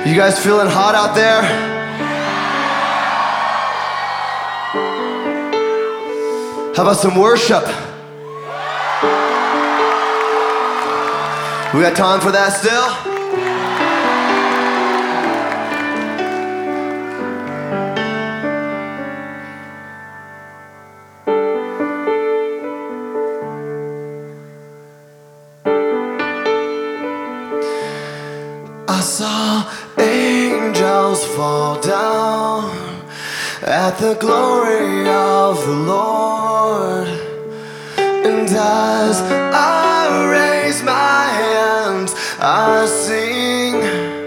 You guys feeling hot out there? How about some worship? We got time for that still? I saw angels fall down at the glory of the Lord, and as I raise my hands, I sing.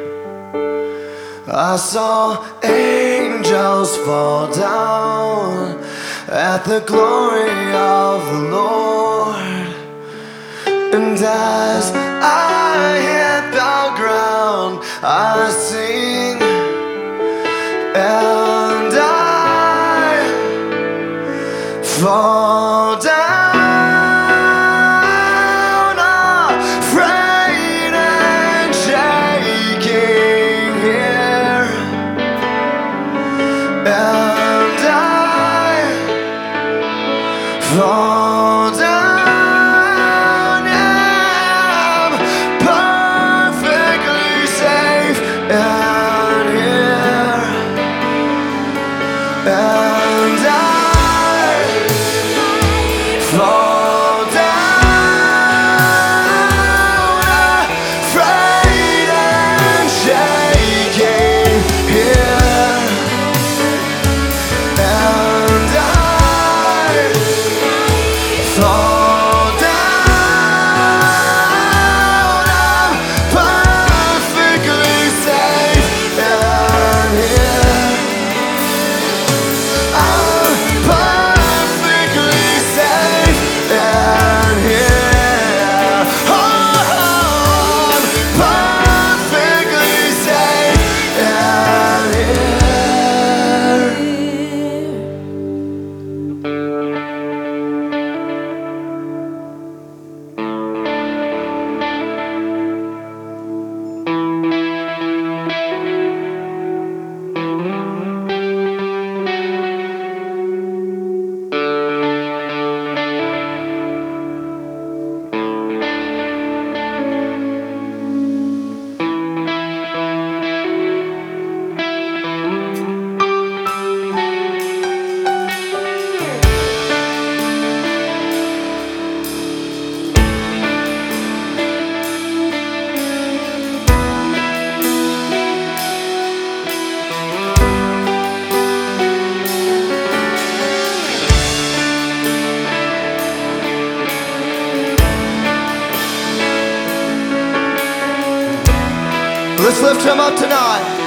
I saw angels fall down at the glory of the Lord, and as I hit the ground, I sing, and I fall down, afraid and shaking here, and I fall down. And I fall down, afraid and shaking here, and I fall down. I'm perfectly safe and here. Let's lift him up tonight.